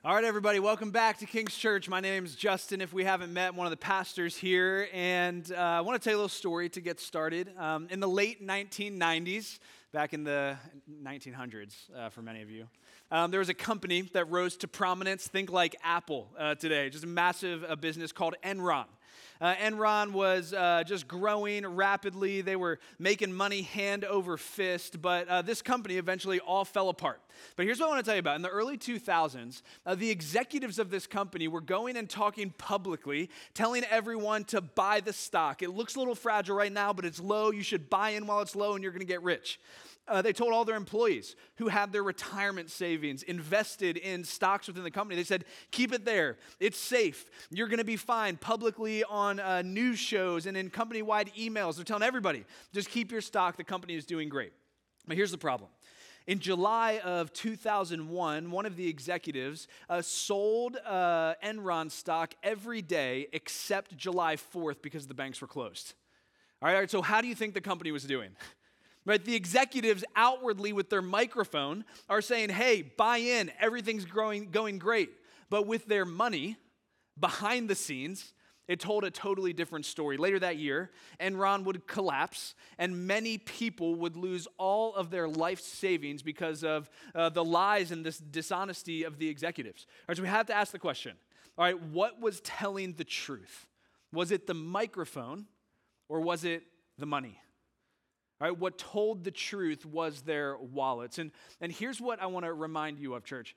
All right, everybody, welcome back to King's Church. My name's Justin. If we haven't met, I'm one of the pastors here, and I want to tell you a little story to get started. In the late 1990s, back in the 1900s for many of you, there was a company that rose to prominence. Think like Apple today, just a massive business called Enron. Enron was just growing rapidly. They were making money hand over fist, but this company eventually all fell apart. But here's what I want to tell you about. In the early 2000s, the executives of this company were going and talking publicly, telling everyone to buy the stock. It looks a little fragile right now, but it's low. You should buy in while it's low, and you're going to get rich. They told all their employees who had their retirement savings invested in stocks within the company, they said, keep it there. It's safe. You're going to be fine. Publicly on news shows and in company-wide emails, they're telling everybody, just keep your stock. The company is doing great. But here's the problem. In July of 2001, one of the executives sold Enron stock every day except July 4th because the banks were closed. All right, so how do you think the company was doing? Right, the executives outwardly with their microphone are saying, hey, buy in, everything's going great. But with their money, behind the scenes, it told a totally different story. Later that year, Enron would collapse, and many people would lose all of their life savings because of the lies and this dishonesty of the executives. All right, so we have to ask the question, all right, what was telling the truth? Was it the microphone, or was it the money? All right, what told the truth was their wallets. And here's what I want to remind you of, church.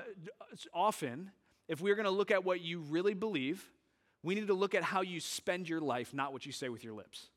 Often, if we're going to look at what you really believe, we need to look at how you spend your life, not what you say with your lips.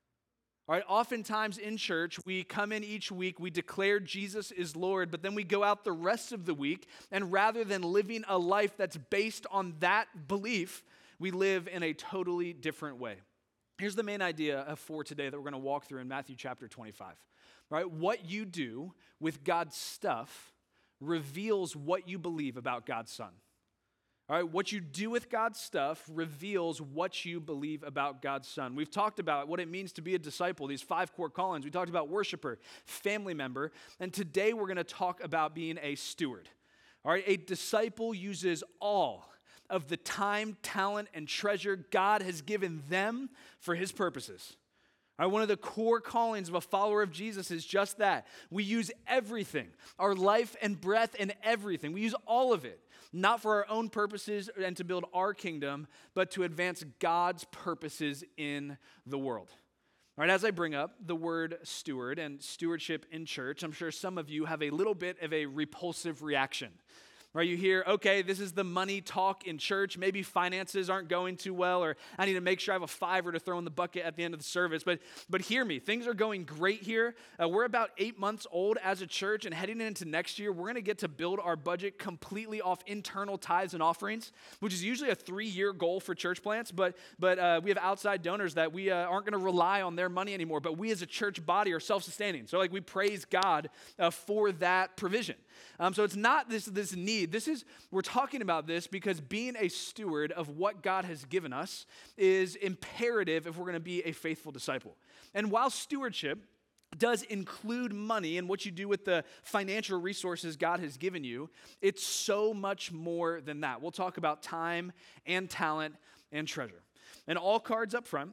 All right, oftentimes in church, we come in each week, we declare Jesus is Lord, but then we go out the rest of the week, and rather than living a life that's based on that belief, we live in a totally different way. Here's the main idea for today that we're going to walk through in Matthew chapter 25. All right, what you do with God's stuff reveals what you believe about God's Son. All right, what you do with God's stuff reveals what you believe about God's Son. We've talked about what it means to be a disciple, these 5 core callings. We talked about worshiper, family member, and today we're going to talk about being a steward. All right, a disciple uses all of the time, talent, and treasure God has given them for his purposes. All right, one of the core callings of a follower of Jesus is just that. We use everything, our life and breath and everything. We use all of it, not for our own purposes and to build our kingdom, but to advance God's purposes in the world. All right, as I bring up the word steward and stewardship in church, I'm sure some of you have a little bit of a repulsive reaction. Right, you hear, okay, this is the money talk in church. Maybe finances aren't going too well, or I need to make sure I have a $5 to throw in the bucket at the end of the service. But hear me, things are going great here. We're about 8 months old as a church, and heading into next year, we're going to get to build our budget completely off internal tithes and offerings, which is usually a 3-year goal for church plants. But we have outside donors that we aren't going to rely on their money anymore. But we as a church body are self-sustaining. So we praise God for that provision. So it's not this need. We're talking about this because being a steward of what God has given us is imperative if we're going to be a faithful disciple. And while stewardship does include money and what you do with the financial resources God has given you, it's so much more than that. We'll talk about time and talent and treasure. And all cards up front,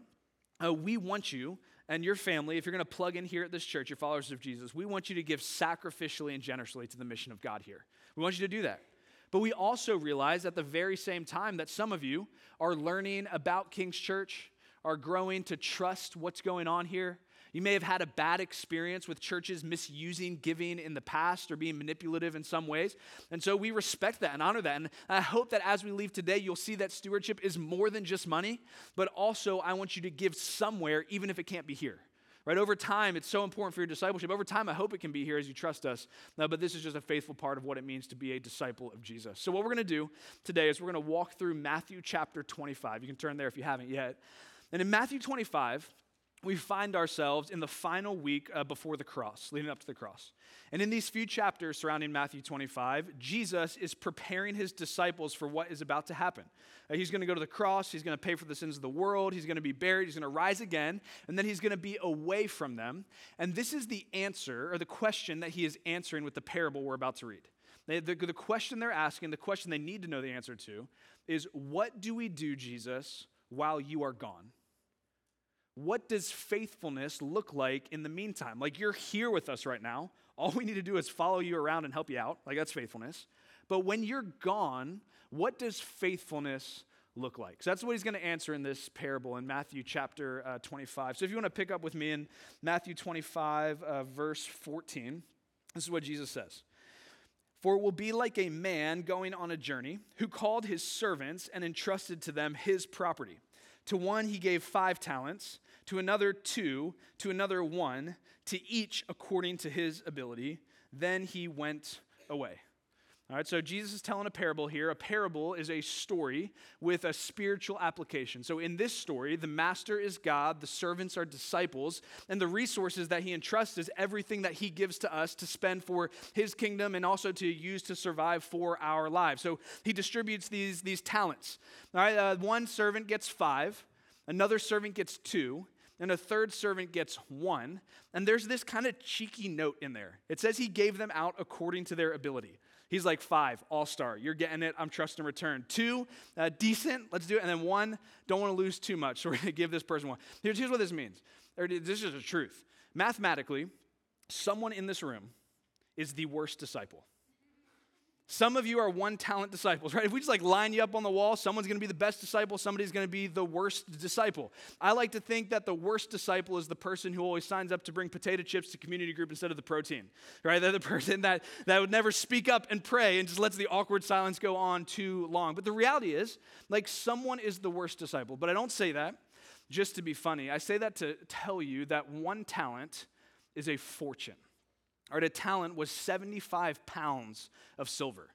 we want you and your family, if you're going to plug in here at this church, you're followers of Jesus, we want you to give sacrificially and generously to the mission of God here. We want you to do that. But we also realize at the very same time that some of you are learning about King's Church, are growing to trust what's going on here. You may have had a bad experience with churches misusing giving in the past or being manipulative in some ways. And so we respect that and honor that. And I hope that as we leave today, you'll see that stewardship is more than just money, but also I want you to give somewhere, even if it can't be here. Right? Over time, it's so important for your discipleship. Over time, I hope it can be here as you trust us. But this is just a faithful part of what it means to be a disciple of Jesus. So what we're going to do today is we're going to walk through Matthew chapter 25. You can turn there if you haven't yet. And in Matthew 25, we find ourselves in the final week before the cross, leading up to the cross. And in these few chapters surrounding Matthew 25, Jesus is preparing his disciples for what is about to happen. He's going to go to the cross. He's going to pay for the sins of the world. He's going to be buried. He's going to rise again. And then he's going to be away from them. And this is the answer or the question that he is answering with the parable we're about to read. The question they're asking, the question they need to know the answer to is, what do we do, Jesus, while you are gone? What does faithfulness look like in the meantime? Like, you're here with us right now. All we need to do is follow you around and help you out. Like, that's faithfulness. But when you're gone, what does faithfulness look like? So that's what he's going to answer in this parable in Matthew chapter 25. So if you want to pick up with me in Matthew 25, verse 14, this is what Jesus says. For it will be like a man going on a journey who called his servants and entrusted to them his property. To one he gave 5 talents, to another 2, to another 1, to each according to his ability. Then he went away. All right, so Jesus is telling a parable here. A parable is a story with a spiritual application. So in this story, the master is God, the servants are disciples, and the resources that he entrusts is everything that he gives to us to spend for his kingdom and also to use to survive for our lives. So he distributes these talents. All right, one servant gets 5, another servant gets 2, and a third servant gets 1. And there's this kind of cheeky note in there. It says he gave them out according to their ability. He's like, 5, all-star, you're getting it, I'm trusting return. 2, decent, let's do it. And then 1, don't want to lose too much, so we're going to give this person 1. Here's what this means. This is the truth. Mathematically, someone in this room is the worst disciple. Some of you are 1-talent disciples, right? If we just line you up on the wall, someone's going to be the best disciple, somebody's going to be the worst disciple. I like to think that the worst disciple is the person who always signs up to bring potato chips to community group instead of the protein, right? They're the person that would never speak up and pray and just lets the awkward silence go on too long. But the reality is, someone is the worst disciple. But I don't say that just to be funny. I say that to tell you that 1 talent is a fortune. All right, a talent was 75 pounds of silver,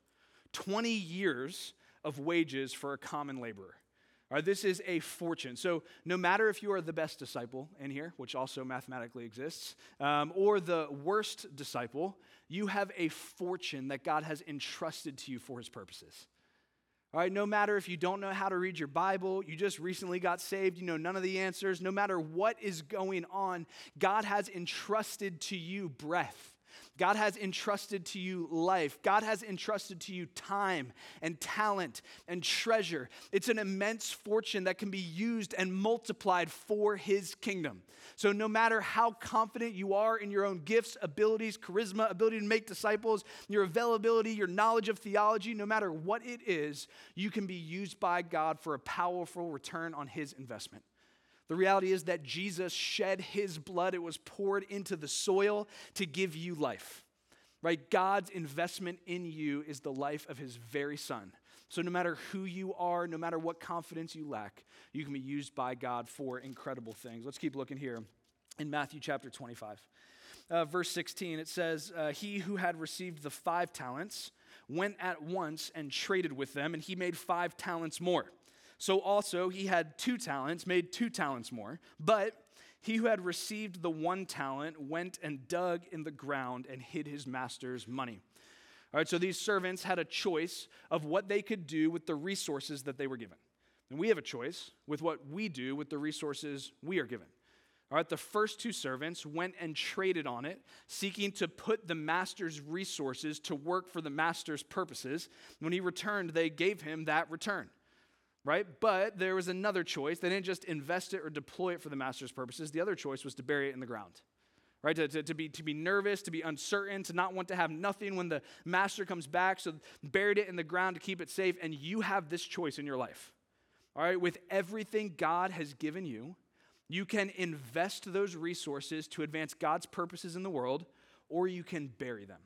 20 years of wages for a common laborer. All right, this is a fortune. So no matter if you are the best disciple in here, which also mathematically exists, or the worst disciple, you have a fortune that God has entrusted to you for his purposes. All right, no matter if you don't know how to read your Bible, you just recently got saved, you know none of the answers, no matter what is going on, God has entrusted to you breath. God has entrusted to you life. God has entrusted to you time and talent and treasure. It's an immense fortune that can be used and multiplied for his kingdom. So no matter how confident you are in your own gifts, abilities, charisma, ability to make disciples, your availability, your knowledge of theology, no matter what it is, you can be used by God for a powerful return on his investment. The reality is that Jesus shed his blood. It was poured into the soil to give you life, right? God's investment in you is the life of his very son. So no matter who you are, no matter what confidence you lack, you can be used by God for incredible things. Let's keep looking here in Matthew chapter 25. Verse 16, it says, he who had received the 5 talents went at once and traded with them, and he made 5 talents more. So also he had 2 talents, made 2 talents more. But he who had received the 1 talent went and dug in the ground and hid his master's money. All right, so these servants had a choice of what they could do with the resources that they were given. And we have a choice with what we do with the resources we are given. All right, the first 2 servants went and traded on it, seeking to put the master's resources to work for the master's purposes. When he returned, they gave him that return. Right? But there was another choice. They didn't just invest it or deploy it for the master's purposes. The other choice was to bury it in the ground. Right? To be nervous, to be uncertain, to not want to have nothing when the master comes back. So buried it in the ground to keep it safe. And you have this choice in your life. All right? With everything God has given you, you can invest those resources to advance God's purposes in the world, or you can bury them.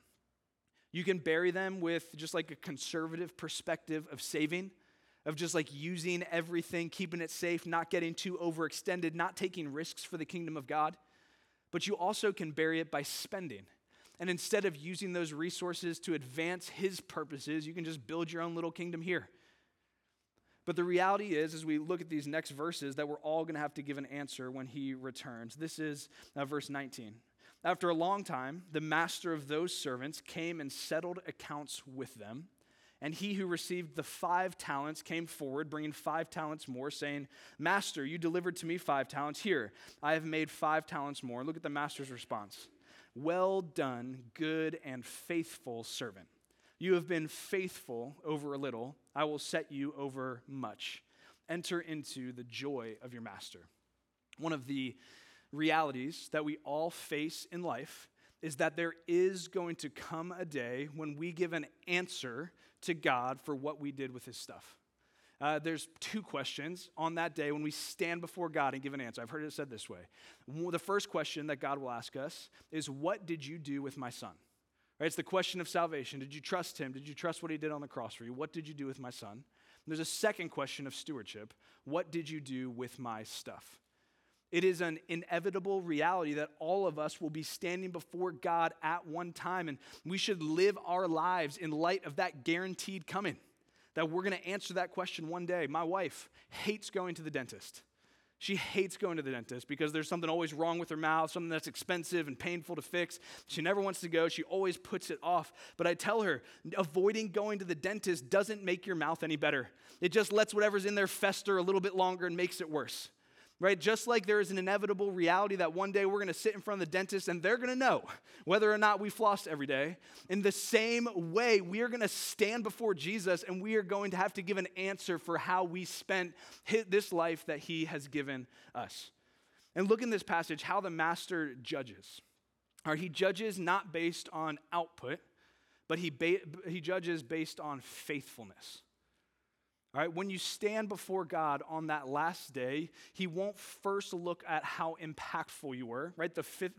You can bury them with just a conservative perspective of saving, of just using everything, keeping it safe, not getting too overextended, not taking risks for the kingdom of God. But you also can bury it by spending. And instead of using those resources to advance his purposes, you can just build your own little kingdom here. But the reality is, as we look at these next verses, that we're all going to have to give an answer when he returns. This is verse 19. After a long time, the master of those servants came and settled accounts with them. And he who received the 5 talents came forward, bringing 5 talents more, saying, Master, you delivered to me 5 talents. Here, I have made 5 talents more. Look at the master's response. Well done, good and faithful servant. You have been faithful over a little. I will set you over much. Enter into the joy of your master. One of the realities that we all face in life is that there is going to come a day when we give an answer to God for what we did with his stuff. There's two questions on that day when we stand before God and give an answer. I've heard it said this way. The first question that God will ask us is, what did you do with my son? Right? It's the question of salvation. Did you trust him? Did you trust what he did on the cross for you? What did you do with my son? And there's a second question of stewardship. What did you do with my stuff? It is an inevitable reality that all of us will be standing before God at one time, and we should live our lives in light of that guaranteed coming, that we're going to answer that question one day. My wife hates going to the dentist. She hates going to the dentist because there's something always wrong with her mouth, something that's expensive and painful to fix. She never wants to go. She always puts it off. But I tell her, avoiding going to the dentist doesn't make your mouth any better. It just lets whatever's in there fester a little bit longer and makes it worse. Right? Just like there is an inevitable reality that one day we're going to sit in front of the dentist and they're going to know whether or not we floss every day. In the same way, we are going to stand before Jesus and we are going to have to give an answer for how we spent this life that he has given us. And look in this passage how the master judges. All right, he judges not based on output, but he judges based on faithfulness. All right, when you stand before God on that last day, he won't first look at how impactful you were, right? The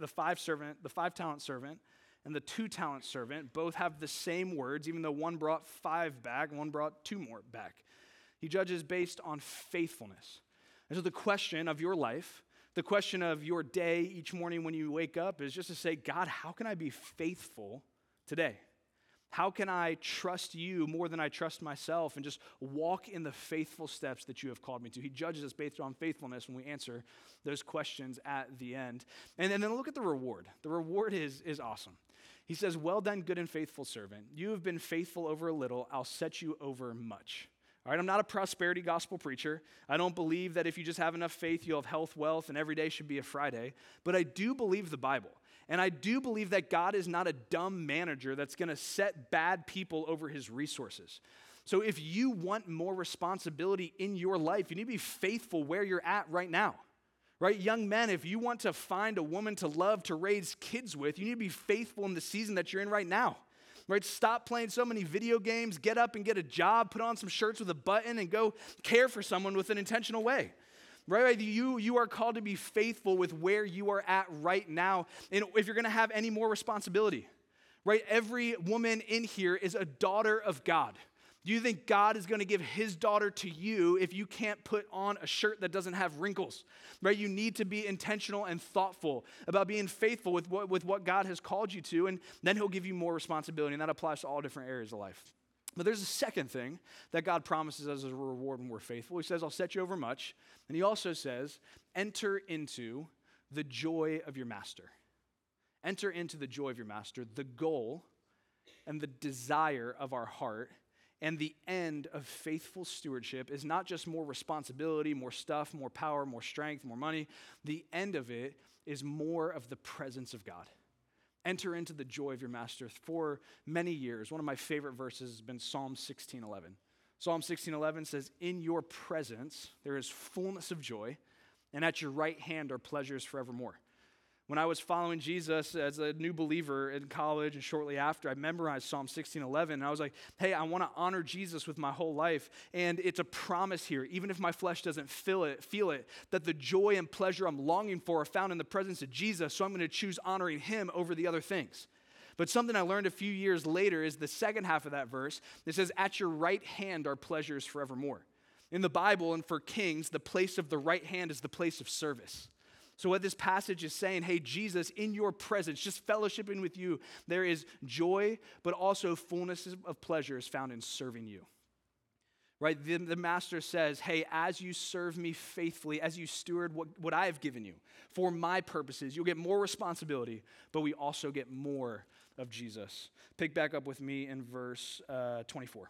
five-talent servant and the 2-talent servant both have the same words, even though one brought 5 back and one brought 2 more back. He judges based on faithfulness. And so the question of your life, the question of your day each morning when you wake up is just to say, God, how can I be faithful today? How can I trust you more than I trust myself and just walk in the faithful steps that you have called me to? He judges us based on faithfulness when we answer those questions at the end. And then look at the reward. The reward is awesome. He says, well done, good and faithful servant. You have been faithful over a little. I'll set you over much. All right, I'm not a prosperity gospel preacher. I don't believe that if you just have enough faith, you'll have health, wealth, and every day should be a Friday. But I do believe the Bible. And I do believe that God is not a dumb manager that's going to set bad people over his resources. So if you want more responsibility in your life, you need to be faithful where you're at right now. Right? Young men, if you want to find a woman to love, to raise kids with, you need to be faithful in the season that you're in right now. Right? Stop playing so many video games, get up and get a job, put on some shirts with a button, and go care for someone with an intentional way. Right? You are called to be faithful with where you are at right now. And if you're going to have any more responsibility, right? Every woman in here is a daughter of God. Do you think God is going to give his daughter to you if you can't put on a shirt that doesn't have wrinkles? Right? You need to be intentional and thoughtful about being faithful with what God has called you to, and then he'll give you more responsibility, and that applies to all different areas of life. But there's a second thing that God promises us as a reward when we're faithful. He says, I'll set you over much. And he also says, enter into the joy of your master. Enter into the joy of your master. The goal and the desire of our heart and the end of faithful stewardship is not just more responsibility, more stuff, more power, more strength, more money. The end of it is more of the presence of God. Enter into the joy of your master. For many years, one of my favorite verses has been Psalm 16:11. Psalm 16:11 says, in your presence there is fullness of joy, and at your right hand are pleasures forevermore. When I was following Jesus as a new believer in college and shortly after, I memorized Psalm 16:11, and I was like, hey, I want to honor Jesus with my whole life, and it's a promise here, even if my flesh doesn't feel it, that the joy and pleasure I'm longing for are found in the presence of Jesus, so I'm going to choose honoring him over the other things. But something I learned a few years later is the second half of that verse. It says, at your right hand are pleasures forevermore. In the Bible and for kings, the place of the right hand is the place of service. So what this passage is saying, hey, Jesus, in your presence, just fellowshipping with you, there is joy, but also fullness of pleasure is found in serving you. Right? The master says, hey, as you serve me faithfully, as you steward what I have given you for my purposes, you'll get more responsibility, but we also get more of Jesus. Pick back up with me in verse 24.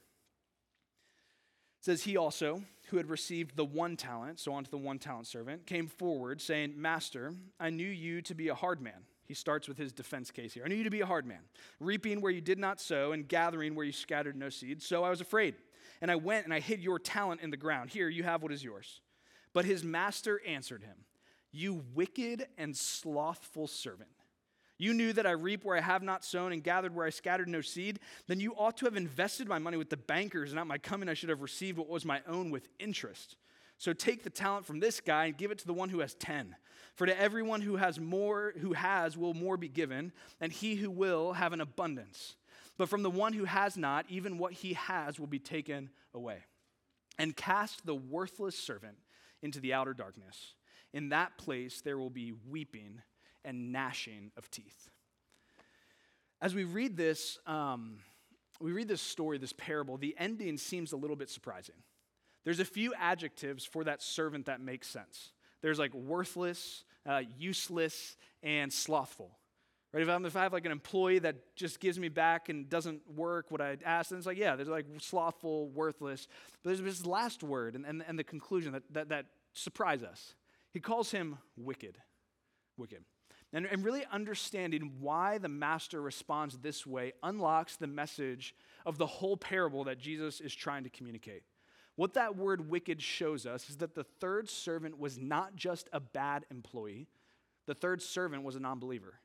It says, he also, who had received the 1 talent, so on to the 1-talent servant, came forward saying, Master, I knew you to be a hard man, He starts with his defense case here. I knew you to be a hard man, reaping where you did not sow and gathering where you scattered no seed. So I was afraid, and I went and I hid your talent in the ground. Here, you have what is yours. But his master answered him, you wicked and slothful servant. You knew that I reap where I have not sown and gathered where I scattered no seed. Then you ought to have invested my money with the bankers, and at my coming I should have received what was my own with interest. So take the talent from this guy and give it to the one who has 10. For to everyone who has will more be given, and he who will have an abundance. But from the one who has not, even what he has will be taken away. And cast the worthless servant into the outer darkness. In that place there will be weeping and gnashing of teeth. As we read this story, this parable, the ending seems a little bit surprising. There's a few adjectives for that servant that make sense. There's like worthless, useless, and slothful. Right? If I have like an employee that just gives me back and doesn't work what I asked, then it's like, yeah, there's like slothful, worthless. But there's this last word and the conclusion that surprise us. He calls him wicked. Wicked. And really understanding why the master responds this way unlocks the message of the whole parable that Jesus is trying to communicate. What that word wicked shows us is that the third servant was not just a bad employee. The third servant was a non-believer.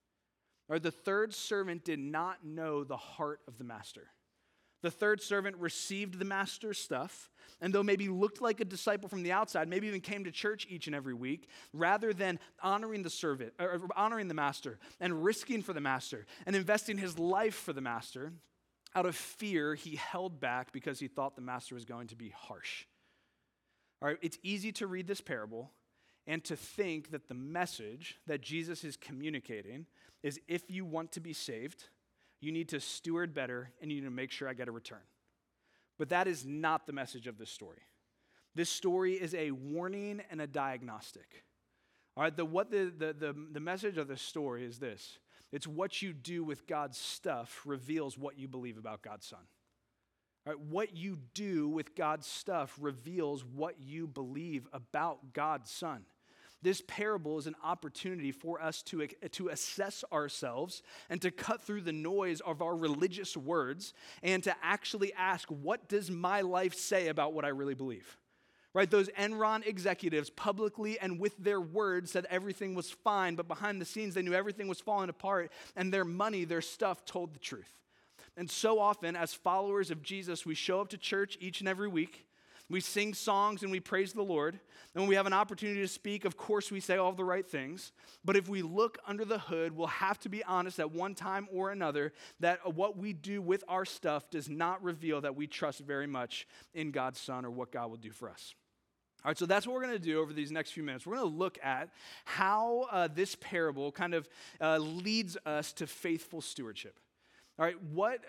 Or the third servant did not know the heart of the master. The third servant received the master's stuff, and though maybe looked like a disciple from the outside, maybe even came to church each and every week, rather than honoring the servant, or honoring the master, and risking for the master, and investing his life for the master, out of fear, he held back because he thought the master was going to be harsh. All right, it's easy to read this parable and to think that the message that Jesus is communicating is if you want to be saved, you need to steward better, and you need to make sure I get a return. But that is not the message of this story. This story is a warning and a diagnostic. All right, the message of this story is this. It's what you do with God's stuff reveals what you believe about God's Son. All right, what you do with God's stuff reveals what you believe about God's Son. This parable is an opportunity for us to assess ourselves and to cut through the noise of our religious words and to actually ask, what does my life say about what I really believe? Right? Those Enron executives publicly and with their words said everything was fine, but behind the scenes they knew everything was falling apart, and their money, their stuff told the truth. And so often as followers of Jesus, we show up to church each and every week. We sing songs and we praise the Lord. And when we have an opportunity to speak, of course we say all the right things. But if we look under the hood, we'll have to be honest at one time or another that what we do with our stuff does not reveal that we trust very much in God's Son or what God will do for us. All right, so that's what we're going to do over these next few minutes. We're going to look at how this parable kind of leads us to faithful stewardship. All right,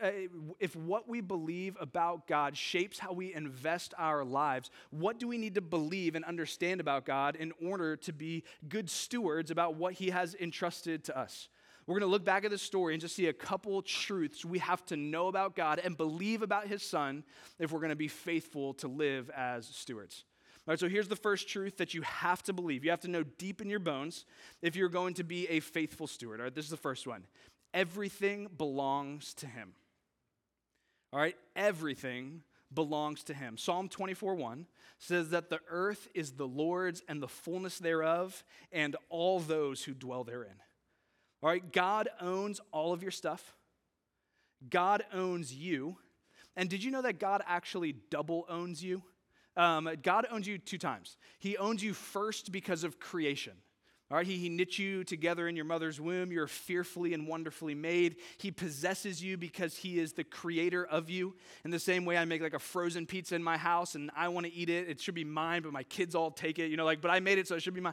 if what we believe about God shapes how we invest our lives, what do we need to believe and understand about God in order to be good stewards about what he has entrusted to us? We're going to look back at this story and just see a couple truths we have to know about God and believe about his Son if we're going to be faithful to live as stewards. All right, so here's the first truth that you have to believe. You have to know deep in your bones if you're going to be a faithful steward. All right, this is the first one. Everything belongs to him. All right, everything belongs to him. Psalm 24:1 says that the earth is the Lord's and the fullness thereof, and all those who dwell therein. All right, God owns all of your stuff. God owns you. And did you know that God actually double owns you? God owns you 2 times. He owns you first because of creation. All right, he knit you together in your mother's womb. You're fearfully and wonderfully made. He possesses you because he is the creator of you. In the same way I make like a frozen pizza in my house and I want to eat it. It should be mine, but my kids all take it. But I made it, so it should be mine.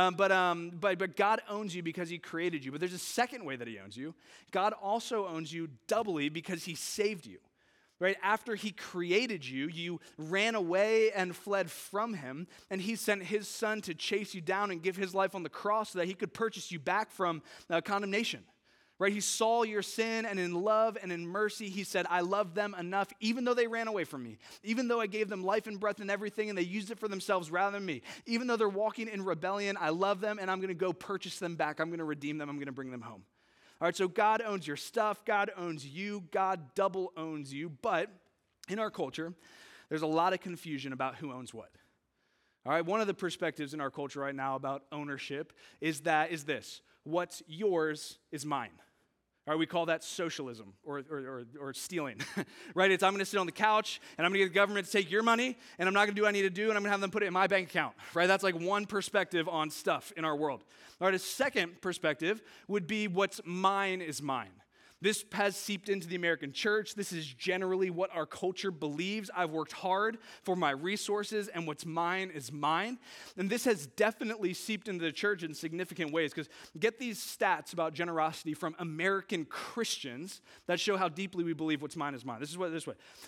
But God owns you because he created you. But there's a second way that he owns you. God also owns you doubly because he saved you. Right after he created you, you ran away and fled from him, and he sent his Son to chase you down and give his life on the cross so that he could purchase you back from condemnation. Right? He saw your sin, and in love and in mercy, he said, I love them enough, even though they ran away from me, even though I gave them life and breath and everything, and they used it for themselves rather than me. Even though they're walking in rebellion, I love them, and I'm going to go purchase them back. I'm going to redeem them. I'm going to bring them home. All right, so God owns your stuff. God owns you. God double owns you. But in our culture, there's a lot of confusion about who owns what. All right, one of the perspectives in our culture right now about ownership is this: what's yours is mine. All right, we call that socialism or stealing, right? It's I'm going to sit on the couch and I'm going to get the government to take your money and I'm not going to do what I need to do and I'm going to have them put it in my bank account, right? That's like one perspective on stuff in our world. All right, a second perspective would be what's mine is mine. This has seeped into the American church. This is generally what our culture believes. I've worked hard for my resources, and what's mine is mine. And this has definitely seeped into the church in significant ways, because get these stats about generosity from American Christians that show how deeply we believe what's mine is mine. This way.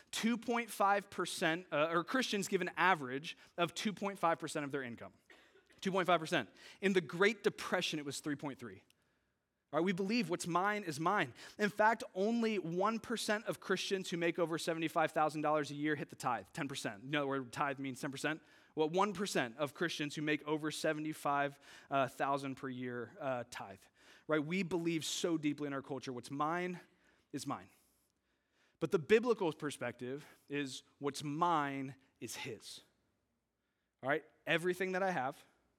2.5%, or Christians give an average of 2.5% of their income. 2.5%. In the Great Depression, it was 3.3%. All right, we believe what's mine is mine. In fact, only 1% of Christians who make over $75,000 a year hit the tithe, 10%. You know where tithe means 10%? Well, 1% of Christians who make over $75,000 per year tithe. Right? We believe so deeply in our culture, what's mine is mine. But the biblical perspective is what's mine is his. All right? Everything that I have,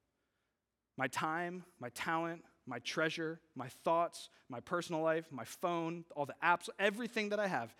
my time, my talent, my treasure, my thoughts, my personal life, my phone, all the apps, everything that I have,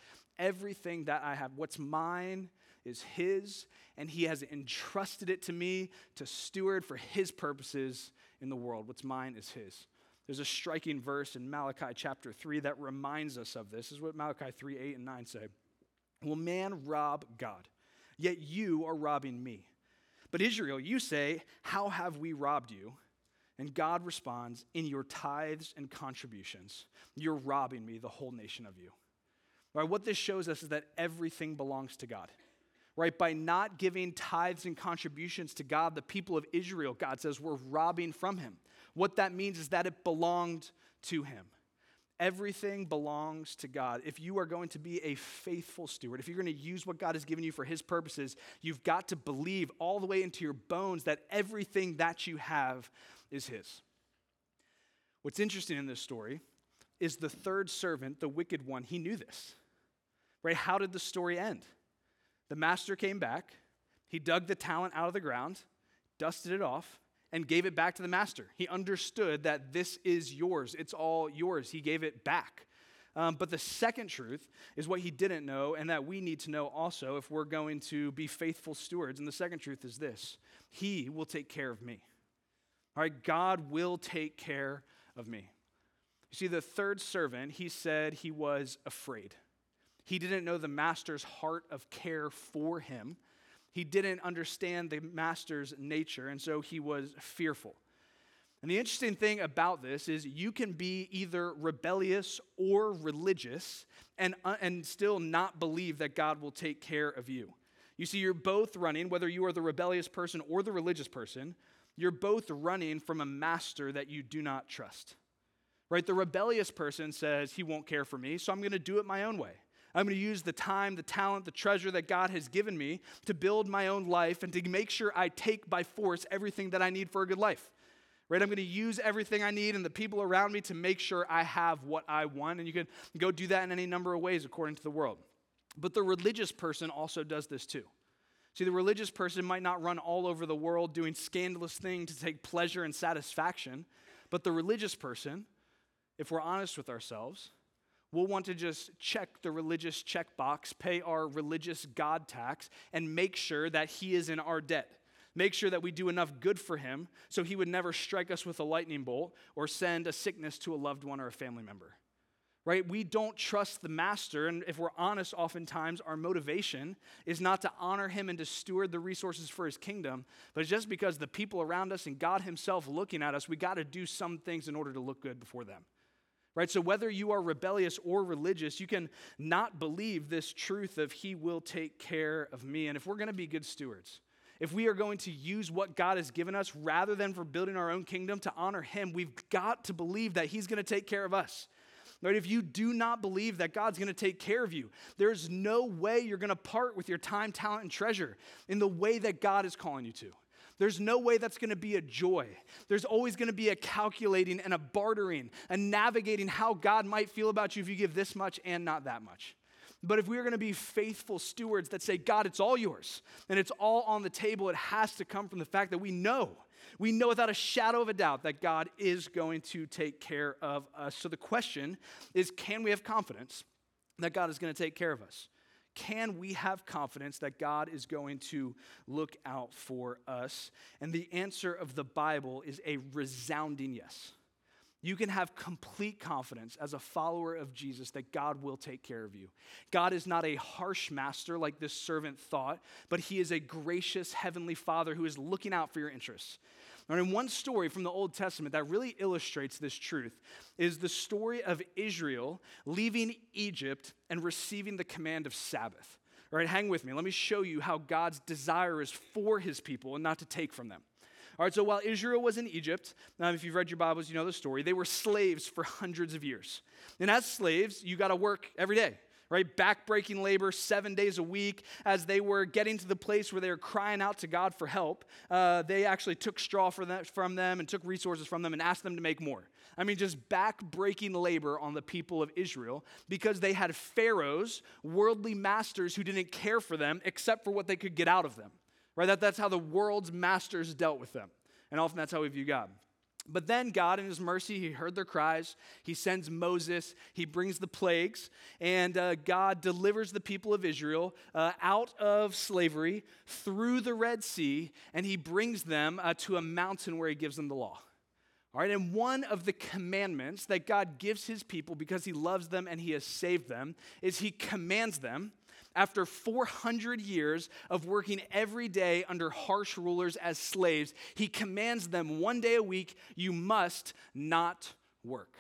what's mine is his, and he has entrusted it to me to steward for his purposes in the world. What's mine is his. There's a striking verse in Malachi chapter 3 that reminds us of this. This is what Malachi 3, 8 and 9 say. Will man rob God? Yet you are robbing me. But Israel, you say, how have we robbed you? And God responds, in your tithes and contributions, you're robbing me, the whole nation of you. Right, what this shows us is that everything belongs to God. Right, by not giving tithes and contributions to God, the people of Israel, God says, we're robbing from him. What that means is that it belonged to him. Everything belongs to God. If you are going to be a faithful steward, if you're going to use what God has given you for his purposes, you've got to believe all the way into your bones that everything that you have is his. What's interesting in this story is the third servant, the wicked one, he knew this. Right? How did the story end? The master came back, he dug the talent out of the ground, dusted it off, and gave it back to the master. He understood that this is yours. It's all yours. He gave it back. But the second truth is what he didn't know, and that we need to know also if we're going to be faithful stewards. And the second truth is this: he will take care of me. All right, God will take care of me. You see, the third servant, he said he was afraid. He didn't know the master's heart of care for him. He didn't understand the master's nature, and so he was fearful. And the interesting thing about this is you can be either rebellious or religious and still not believe that God will take care of you. You see, you're both running, whether you are the rebellious person or the religious person, you're both running from a master that you do not trust. Right? The rebellious person says, he won't care for me, so I'm going to do it my own way. I'm going to use the time, the talent, the treasure that God has given me to build my own life and to make sure I take by force everything that I need for a good life. Right? I'm going to use everything I need and the people around me to make sure I have what I want. And you can go do that in any number of ways according to the world. But the religious person also does this too. See, the religious person might not run all over the world doing scandalous things to take pleasure and satisfaction, but the religious person, if we're honest with ourselves, we'll want to just check the religious checkbox, pay our religious God tax, and make sure that he is in our debt. Make sure that we do enough good for him so he would never strike us with a lightning bolt or send a sickness to a loved one or a family member. Right? We don't trust the master, and if we're honest, oftentimes our motivation is not to honor him and to steward the resources for his kingdom, but it's just because the people around us and God himself looking at us, we got to do some things in order to look good before them. Right? So whether you are rebellious or religious, you can not believe this truth of he will take care of me. And if we're going to be good stewards, if we are going to use what God has given us rather than for building our own kingdom to honor him, we've got to believe that he's going to take care of us. Right? If you do not believe that God's going to take care of you, there's no way you're going to part with your time, talent, and treasure in the way that God is calling you to. There's no way that's going to be a joy. There's always going to be a calculating and a bartering, a navigating how God might feel about you if you give this much and not that much. But if we're going to be faithful stewards that say, God, it's all yours, and it's all on the table, it has to come from the fact that we know without a shadow of a doubt that God is going to take care of us. So the question is, can we have confidence that God is going to take care of us? Can we have confidence that God is going to look out for us? And the answer of the Bible is a resounding yes. You can have complete confidence as a follower of Jesus that God will take care of you. God is not a harsh master like this servant thought, but he is a gracious heavenly Father who is looking out for your interests. And one story from the Old Testament that really illustrates this truth is the story of Israel leaving Egypt and receiving the command of Sabbath. All right, hang with me. Let me show you how God's desire is for his people and not to take from them. All right, so while Israel was in Egypt, if you've read your Bibles, you know the story, they were slaves for hundreds of years. And as slaves, you got to work every day. Right, back-breaking labor 7 days a week. As they were getting to the place where they were crying out to God for help, they actually took straw from them and took resources from them and asked them to make more. I mean, just back-breaking labor on the people of Israel because they had pharaohs, worldly masters who didn't care for them except for what they could get out of them. Right, that's how the world's masters dealt with them. And often that's how we view God. But then God, in his mercy, he heard their cries. He sends Moses. He brings the plagues. And God delivers the people of Israel out of slavery through the Red Sea. And he brings them to a mountain where he gives them the law. All right, and one of the commandments that God gives his people because he loves them and he has saved them is he commands them, after 400 years of working every day under harsh rulers as slaves, he commands them 1 day a week, you must not work.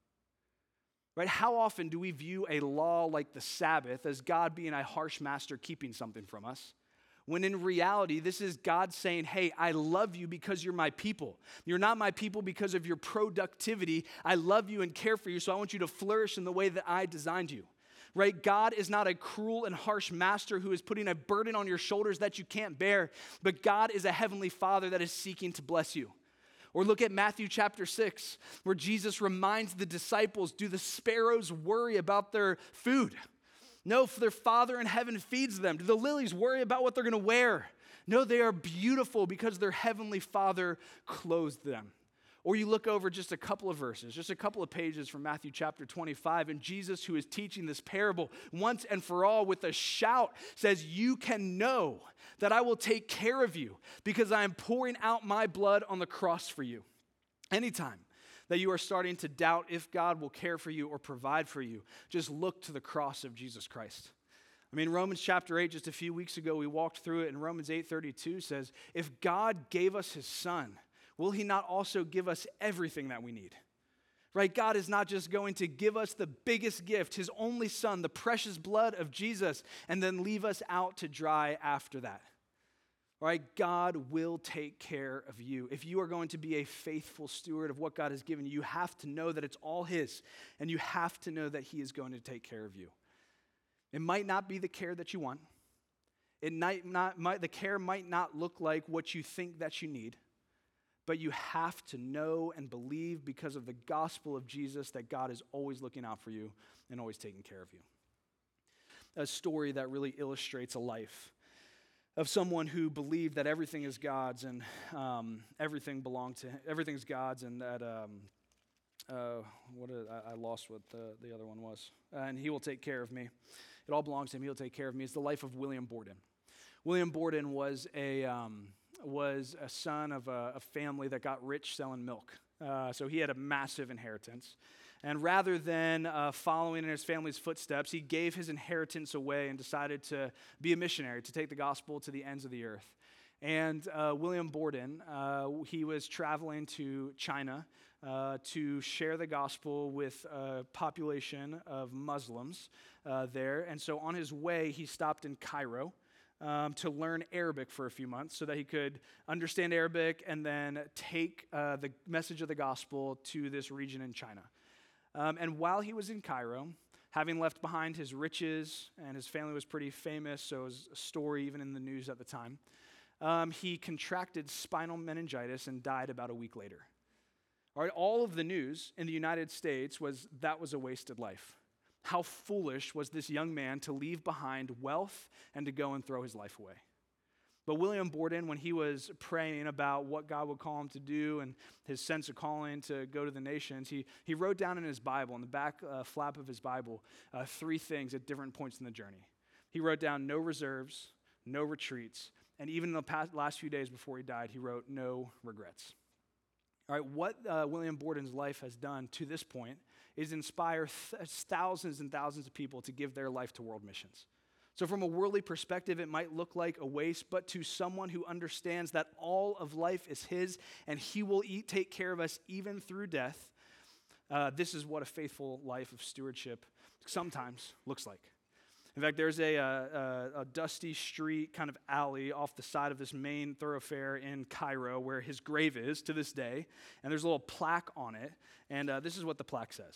Right? How often do we view a law like the Sabbath as God being a harsh master keeping something from us? When in reality, this is God saying, hey, I love you because you're my people. You're not my people because of your productivity. I love you and care for you, so I want you to flourish in the way that I designed you. Right? God is not a cruel and harsh master who is putting a burden on your shoulders that you can't bear, but God is a heavenly Father that is seeking to bless you. Or look at Matthew chapter 6, where Jesus reminds the disciples, do the sparrows worry about their food? No, for their Father in heaven feeds them. Do the lilies worry about what they're going to wear? No, they are beautiful because their heavenly Father clothed them. Or you look over just a couple of verses, just a couple of pages from Matthew chapter 25, and Jesus, who is teaching this parable once and for all with a shout, says, you can know that I will take care of you because I am pouring out my blood on the cross for you. Anytime that you are starting to doubt if God will care for you or provide for you, just look to the cross of Jesus Christ. I mean, Romans chapter 8, just a few weeks ago, we walked through it, and Romans 8:32 says, if God gave us his son, will he not also give us everything that we need? Right? God is not just going to give us the biggest gift, his only son, the precious blood of Jesus, and then leave us out to dry after that. Right? God will take care of you. If you are going to be a faithful steward of what God has given you, you have to know that it's all his, and you have to know that he is going to take care of you. It might not be the care that you want. The care might not look like what you think that you need. But you have to know and believe because of the gospel of Jesus that God is always looking out for you and always taking care of you. A story that really illustrates a life of someone who believed that everything is God's and everything's God's, and that I lost what the other one was. And he will take care of me. It all belongs to him. He'll take care of me. It's the life of William Borden. William Borden was a son of a family that got rich selling milk. So he had a massive inheritance. And rather than following in his family's footsteps, he gave his inheritance away and decided to be a missionary, to take the gospel to the ends of the earth. And William Borden, he was traveling to China to share the gospel with a population of Muslims there. And so on his way, he stopped in Cairo to learn Arabic for a few months so that he could understand Arabic and then take the message of the gospel to this region in China. And while he was in Cairo, having left behind his riches, and his family was pretty famous, so it was a story even in the news at the time, he contracted spinal meningitis and died about a week later. All right, all of the news in the United States was that was a wasted life. How foolish was this young man to leave behind wealth and to go and throw his life away. But William Borden, when he was praying about what God would call him to do and his sense of calling to go to the nations, he wrote down in his Bible, in the back flap of his Bible, 3 things at different points in the journey. He wrote down no reserves, no retreats, and even in the last few days before he died, he wrote no regrets. All right, what William Borden's life has done to this point is inspire thousands and thousands of people to give their life to world missions. So from a worldly perspective, it might look like a waste, but to someone who understands that all of life is his and he will take care of us even through death, this is what a faithful life of stewardship sometimes looks like. In fact, there's a dusty street kind of alley off the side of this main thoroughfare in Cairo where his grave is to this day, and there's a little plaque on it, and this is what the plaque says.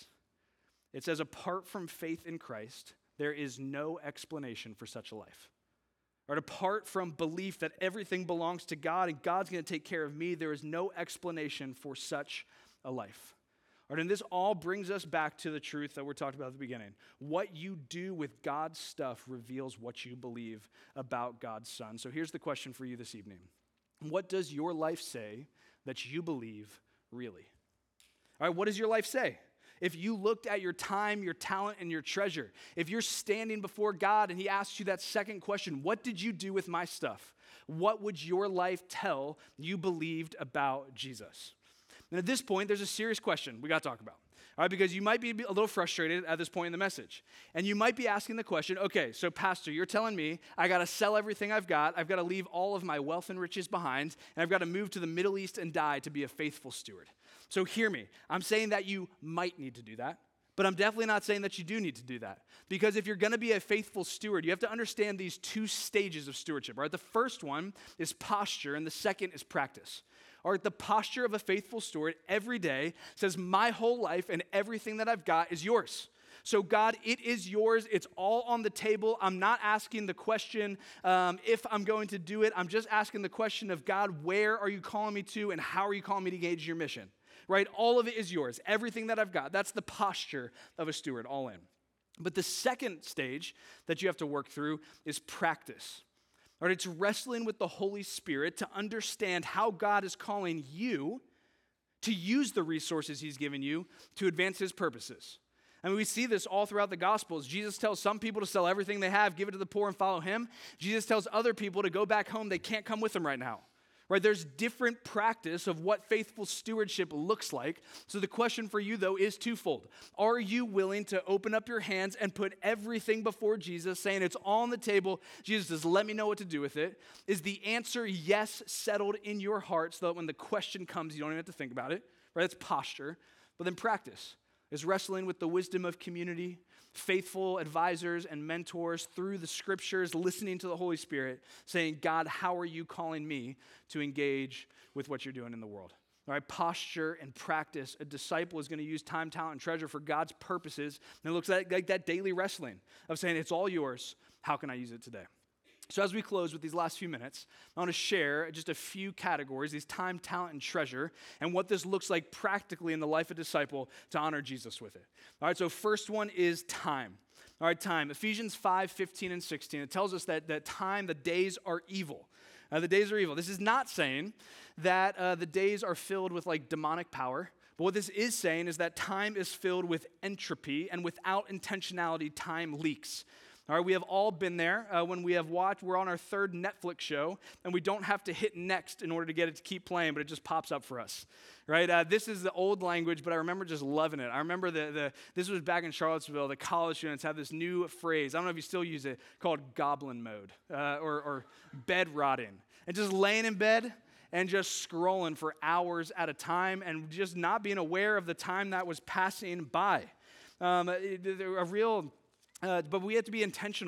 It says, apart from faith in Christ, there is no explanation for such a life. Right? Apart from belief that everything belongs to God and God's going to take care of me, there is no explanation for such a life. Right, and this all brings us back to the truth that we're talking about at the beginning. What you do with God's stuff reveals what you believe about God's Son. So here's the question for you this evening. What does your life say that you believe really? All right, what does your life say? If you looked at your time, your talent, and your treasure, if you're standing before God and he asks you that second question, what did you do with my stuff? What would your life tell you believed about Jesus? And at this point, there's a serious question we got to talk about. All right, because you might be a little frustrated at this point in the message. And you might be asking the question, okay, so pastor, you're telling me I got to sell everything I've got to leave all of my wealth and riches behind, and I've got to move to the Middle East and die to be a faithful steward. So hear me. I'm saying that you might need to do that, but I'm definitely not saying that you do need to do that. Because if you're going to be a faithful steward, you have to understand these 2 stages of stewardship, right? The first one is posture, and the second is practice. All right, the posture of a faithful steward every day says, my whole life and everything that I've got is yours. So God, it is yours. It's all on the table. I'm not asking the question if I'm going to do it. I'm just asking the question of God, where are you calling me to and how are you calling me to engage your mission? Right? All of it is yours. Everything that I've got. That's the posture of a steward, all in. But the second stage that you have to work through is practice. All right, it's wrestling with the Holy Spirit to understand how God is calling you to use the resources he's given you to advance his purposes. I mean, we see this all throughout the Gospels. Jesus tells some people to sell everything they have, give it to the poor, and follow him. Jesus tells other people to go back home. They can't come with him right now. Right? There's different practice of what faithful stewardship looks like. So the question for you, though, is twofold. Are you willing to open up your hands and put everything before Jesus, saying it's all on the table? Jesus says, let me know what to do with it. Is the answer yes settled in your heart so that when the question comes, you don't even have to think about it? Right? That's posture. But then practice is wrestling with the wisdom of community, faithful advisors and mentors through the scriptures, listening to the Holy Spirit, saying, God, how are you calling me to engage with what you're doing in the world? All right, posture and practice. A disciple is going to use time, talent, and treasure for God's purposes. And it looks like that daily wrestling of saying, it's all yours. How can I use it today? So as we close with these last few minutes, I want to share just a few categories, these time, talent, and treasure, and what this looks like practically in the life of a disciple to honor Jesus with it. All right, so first one is time. All right, time. Ephesians 5:15 and 16. It tells us that time, the days are evil. The days are evil. This is not saying that the days are filled with like demonic power. But what this is saying is that time is filled with entropy, and without intentionality, time leaks. All right, we have all been there when we have watched, we're on our 3rd Netflix show, and we don't have to hit next in order to get it to keep playing, but it just pops up for us, right? This is the old language, but I remember just loving it. I remember this was back in Charlottesville, the college students had this new phrase, I don't know if you still use it, called goblin mode, or bed rotting. And just laying in bed and just scrolling for hours at a time and just not being aware of the time that was passing by. But we have to be intentional,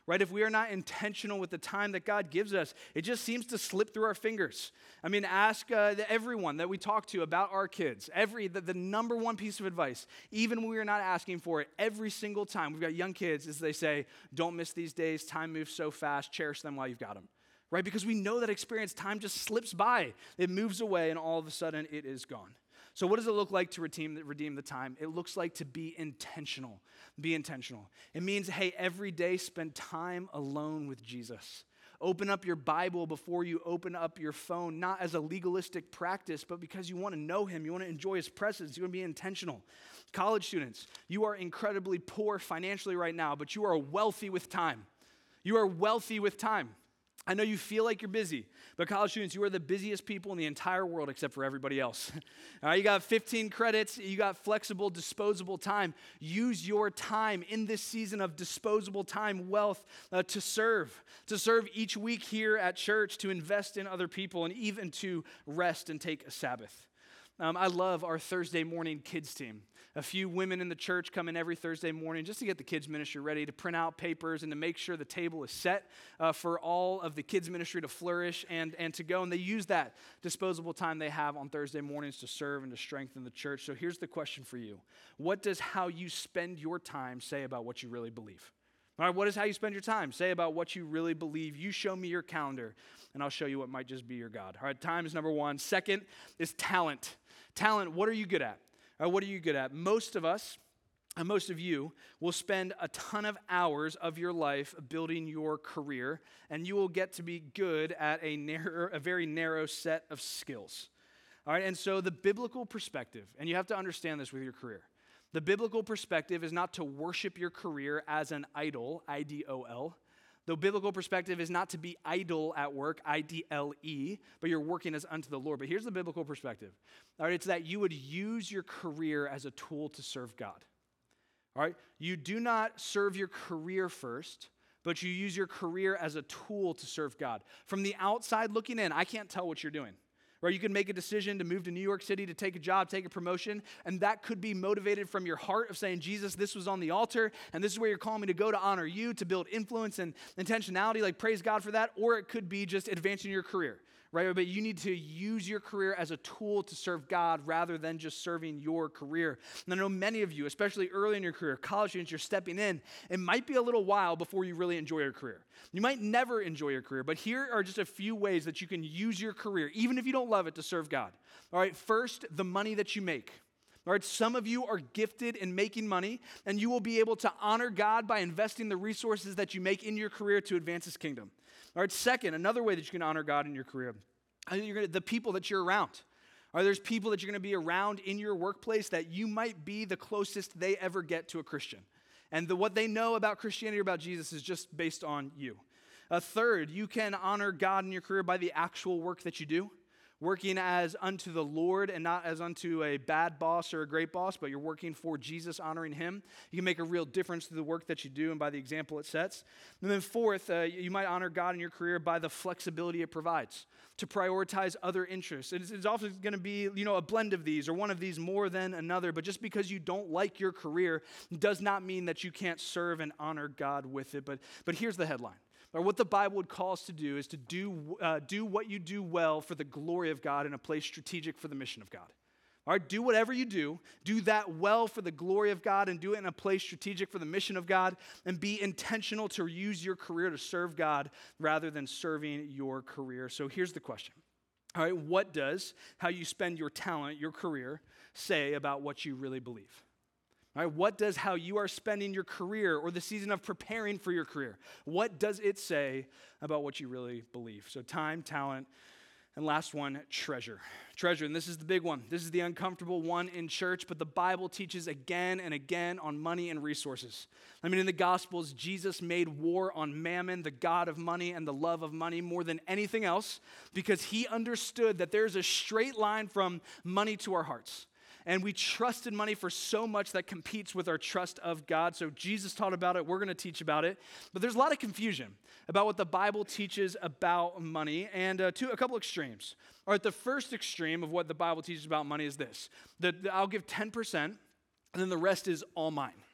right? If we are not intentional with the time that God gives us, it just seems to slip through our fingers. I mean, ask everyone that we talk to about our kids. The number one piece of advice, even when we are not asking for it, every single time we've got young kids, is they say, don't miss these days. Time moves so fast. Cherish them while you've got them, right? Because we know that experience. Time just slips by. It moves away, and all of a sudden, it is gone. So what does it look like to redeem the time? It looks like to be intentional. Be intentional. It means, hey, every day spend time alone with Jesus. Open up your Bible before you open up your phone, not as a legalistic practice, but because you want to know him. You want to enjoy his presence. You want to be intentional. College students, you are incredibly poor financially right now, but you are wealthy with time. You are wealthy with time. I know you feel like you're busy, but college students, you are the busiest people in the entire world except for everybody else. All right, you got 15 credits, you got flexible, disposable time. Use your time in this season of disposable time wealth to serve each week here at church, to invest in other people, and even to rest and take a Sabbath. I love our Thursday morning kids team. A few women in the church come in every Thursday morning just to get the kids ministry ready, to print out papers and to make sure the table is set for all of the kids ministry to flourish and to go. And they use that disposable time they have on Thursday mornings to serve and to strengthen the church. So here's the question for you. What does how you spend your time say about what you really believe? All right, what does how you spend your time say about what you really believe? You show me your calendar, and I'll show you what might just be your God. All right, time is number one. Second is talent. Talent, what are you good at? What are you good at? Most of us, and most of you, will spend a ton of hours of your life building your career, and you will get to be good at a very narrow set of skills. All right, and so the biblical perspective, and you have to understand this with your career, the biblical perspective is not to worship your career as an idol, I-D-O-L. The biblical perspective is not to be idle at work, I-D-L-E, but you're working as unto the Lord. But here's the biblical perspective. All right, it's that you would use your career as a tool to serve God. All right, you do not serve your career first, but you use your career as a tool to serve God. From the outside looking in, I can't tell what you're doing. Right? You can make a decision to move to New York City, to take a job, take a promotion, and that could be motivated from your heart of saying, Jesus, this was on the altar, and this is where you're calling me to go to honor you, to build influence and intentionality, like praise God for that, or it could be just advancing your career, right? But you need to use your career as a tool to serve God rather than just serving your career. And I know many of you, especially early in your career, college students, you're stepping in, it might be a little while before you really enjoy your career. You might never enjoy your career, but here are just a few ways that you can use your career, even if you don't love it, to serve God. All right, first, the money that you make. All right, some of you are gifted in making money, and you will be able to honor God by investing the resources that you make in your career to advance his kingdom. All right, second, another way that you can honor God in your career, the people that you're around. All right, there's people that you're going to be around in your workplace that you might be the closest they ever get to a Christian. And what they know about Christianity or about Jesus is just based on you. Third, you can honor God in your career by the actual work that you do. Working as unto the Lord and not as unto a bad boss or a great boss, but you're working for Jesus, honoring him. You can make a real difference through the work that you do and by the example it sets. And then fourth, you might honor God in your career by the flexibility it provides to prioritize other interests. It's often going to be, a blend of these or one of these more than another, but just because you don't like your career does not mean that you can't serve and honor God with it. But here's the headline. Or what the Bible would call us to do is to do what you do well for the glory of God in a place strategic for the mission of God. All right, do whatever you do that well for the glory of God and do it in a place strategic for the mission of God, and be intentional to use your career to serve God rather than serving your career. So here's the question. All right, what does how you spend your talent, your career, say about what you really believe? All right, what does how you are spending your career or the season of preparing for your career, what does it say about what you really believe? So time, talent, and last one, treasure. Treasure, and this is the big one. This is the uncomfortable one in church, but the Bible teaches again and again on money and resources. I mean, in the Gospels, Jesus made war on mammon, the god of money and the love of money, more than anything else, because he understood that there's a straight line from money to our hearts. And we trusted money for so much that competes with our trust of God. So Jesus taught about it. We're going to teach about it. But there's a lot of confusion about what the Bible teaches about money, and a couple extremes. All right, the first extreme of what the Bible teaches about money is this. I'll give 10%, and then the rest is all mine.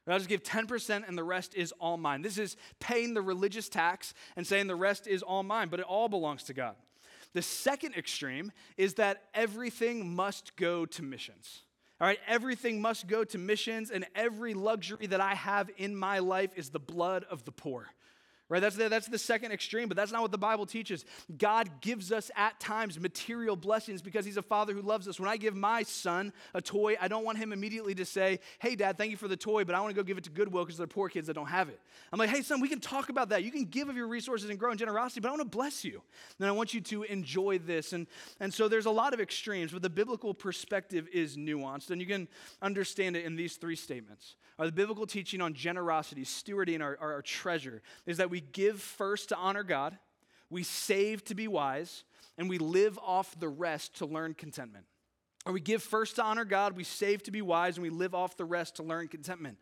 I'll just give 10% and the rest is all mine. This is paying the religious tax and saying the rest is all mine, but it all belongs to God. The second extreme is that everything must go to missions. All right, everything must go to missions, and every luxury that I have in my life is the blood of the poor. Right, that's the second extreme, but that's not what the Bible teaches. God gives us at times material blessings because he's a father who loves us. When I give my son a toy, I don't want him immediately to say, hey, Dad, thank you for the toy, but I want to go give it to Goodwill because they're poor kids that don't have it. I'm like, hey, son, we can talk about that. You can give of your resources and grow in generosity, but I want to bless you. And I want you to enjoy this. And so there's a lot of extremes, but the biblical perspective is nuanced, and you can understand it in these three statements. The biblical teaching on generosity, stewarding our treasure, is that we give first to honor God, we save to be wise, and we live off the rest to learn contentment. Or we give first to honor God, we save to be wise, and we live off the rest to learn contentment.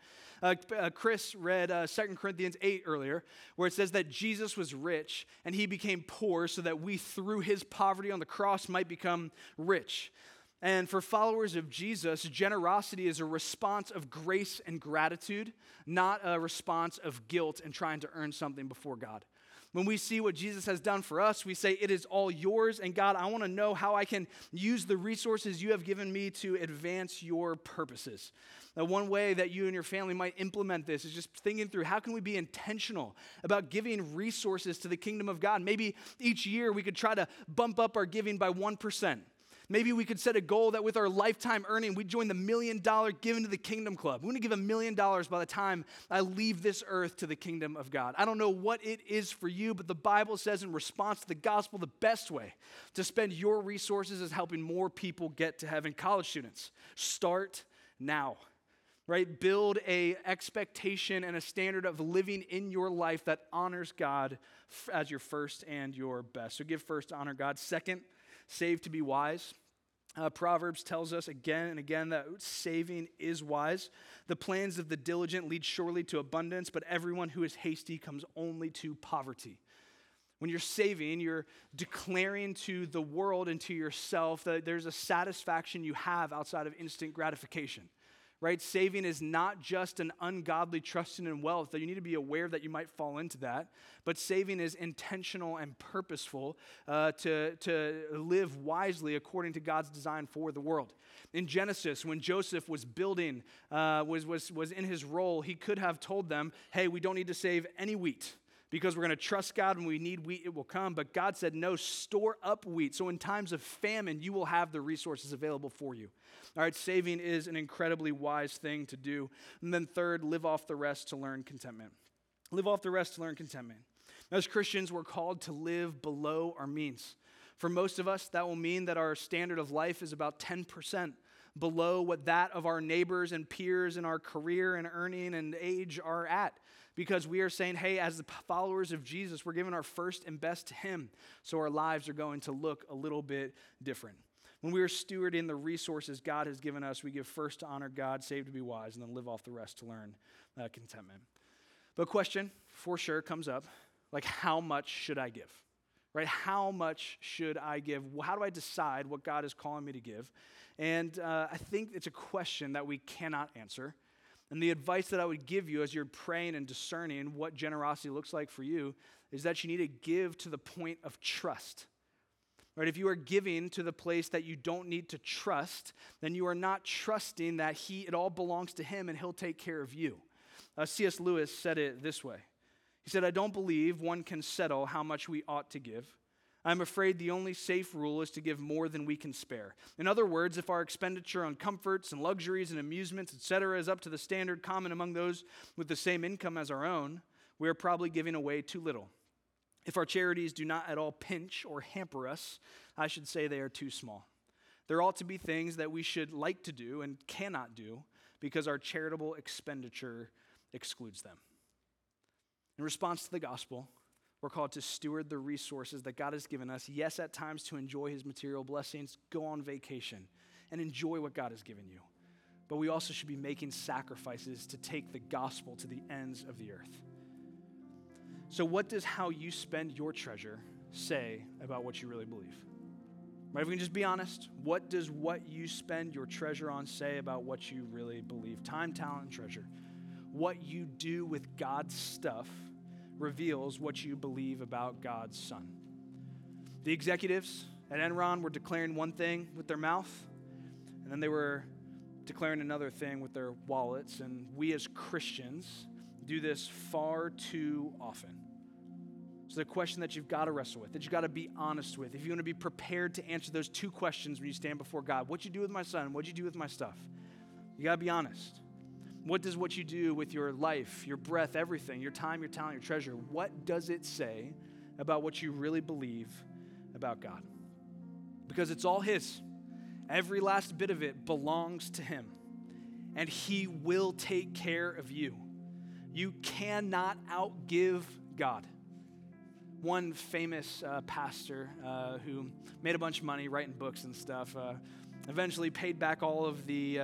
Chris read 2 Corinthians 8 earlier, where it says that Jesus was rich, and he became poor so that we, through his poverty on the cross, might become rich. And for followers of Jesus, generosity is a response of grace and gratitude, not a response of guilt and trying to earn something before God. When we see what Jesus has done for us, we say, it is all yours, and God, I want to know how I can use the resources you have given me to advance your purposes. Now, one way that you and your family might implement this is just thinking through how can we be intentional about giving resources to the kingdom of God. Maybe each year we could try to bump up our giving by 1%. Maybe we could set a goal that with our lifetime earning, we'd join the $1 million Given to the Kingdom Club. We're going to give $1 million by the time I leave this earth to the kingdom of God. I don't know what it is for you, but the Bible says in response to the gospel, the best way to spend your resources is helping more people get to heaven. College students, start now. Right? Build a expectation and a standard of living in your life that honors God as your first and your best. So give first to honor God. Second, save to be wise. Proverbs tells us again and again that saving is wise. The plans of the diligent lead surely to abundance, but everyone who is hasty comes only to poverty. When you're saving, you're declaring to the world and to yourself that there's a satisfaction you have outside of instant gratification. Right? Saving is not just an ungodly trusting in wealth, that you need to be aware that you might fall into that, but saving is intentional and purposeful to live wisely according to God's design for the world. In Genesis, when Joseph was building, was in his role, he could have told them, hey, we don't need to save any wheat, because we're going to trust God. When we need wheat, it will come. But God said, no, store up wheat. So in times of famine, you will have the resources available for you. All right, saving is an incredibly wise thing to do. And then third, live off the rest to learn contentment. Live off the rest to learn contentment. As Christians, we're called to live below our means. For most of us, that will mean that our standard of life is about 10% below what that of our neighbors and peers in our career and earning and age are at. Because we are saying, hey, as the followers of Jesus, we're giving our first and best to him. So our lives are going to look a little bit different. When we are stewarding the resources God has given us, we give first to honor God, save to be wise, and then live off the rest to learn contentment. But a question for sure comes up, like how much should I give? Right? How much should I give? How do I decide what God is calling me to give? And I think it's a question that we cannot answer. And the advice that I would give you as you're praying and discerning what generosity looks like for you is that you need to give to the point of trust. Right? If you are giving to the place that you don't need to trust, then you are not trusting that it all belongs to him and he'll take care of you. C.S. Lewis said it this way. He said, I don't believe one can settle how much we ought to give. I'm afraid the only safe rule is to give more than we can spare. In other words, if our expenditure on comforts and luxuries and amusements, etc., is up to the standard common among those with the same income as our own, we are probably giving away too little. If our charities do not at all pinch or hamper us, I should say they are too small. There ought to be things that we should like to do and cannot do because our charitable expenditure excludes them. In response to the gospel, we're called to steward the resources that God has given us. Yes, at times to enjoy his material blessings, go on vacation and enjoy what God has given you. But we also should be making sacrifices to take the gospel to the ends of the earth. So what does how you spend your treasure say about what you really believe? Right, if we can just be honest, what does what you spend your treasure on say about what you really believe? Time, talent, and treasure. what you do with God's stuff reveals what you believe about God's Son. The executives at Enron were declaring one thing with their mouth, and then they were declaring another thing with their wallets, and we as Christians do this far too often. So the question that you've got to wrestle with, that you've got to be honest with, if you want to be prepared to answer those two questions when you stand before God, what'd you do with my son? What'd you do with my stuff? You got to be honest. What does what you do with your life, your breath, everything, your time, your talent, your treasure, what does it say about what you really believe about God? Because it's all His. Every last bit of it belongs to Him, and He will take care of you. You cannot outgive God. One famous pastor who made a bunch of money writing books and stuff, eventually paid back all the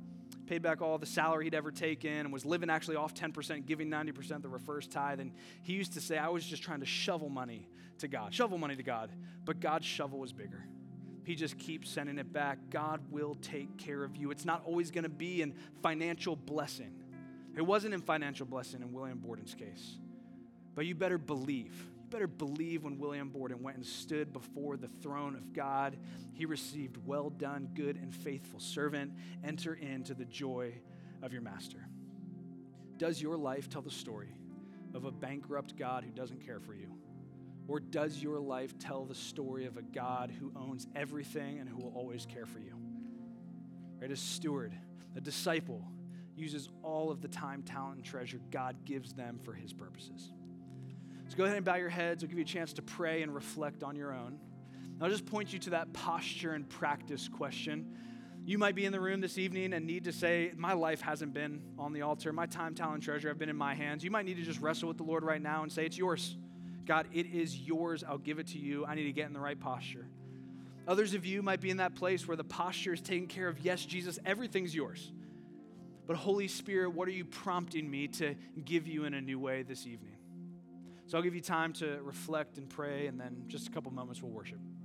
salary he'd ever taken and was living actually off 10%, giving 90% the first tithe. And he used to say, I was just trying to shovel money to God, but God's shovel was bigger. He just keeps sending it back. God will take care of you. It's not always going to be in financial blessing. It wasn't in financial blessing in William Borden's case, but you better believe. Better believe when William Borden went and stood before the throne of God, he received, well done, good and faithful servant. Enter into the joy of your master. Does your life tell the story of a bankrupt God who doesn't care for you? Or does your life tell the story of a God who owns everything and who will always care for you? Right? A steward, a disciple, uses all of the time, talent, and treasure God gives them for His purposes. So go ahead and bow your heads. I'll give you a chance to pray and reflect on your own. I'll just point you to that posture and practice question. You might be in the room this evening and need to say, my life hasn't been on the altar. My time, talent, and treasure have been in my hands. You might need to just wrestle with the Lord right now and say, it's yours. God, it is yours. I'll give it to you. I need to get in the right posture. Others of you might be in that place where the posture is taken care of. Yes, Jesus, everything's yours. But Holy Spirit, what are you prompting me to give you in a new way this evening? So I'll give you time to reflect and pray, and then just a couple moments we'll worship.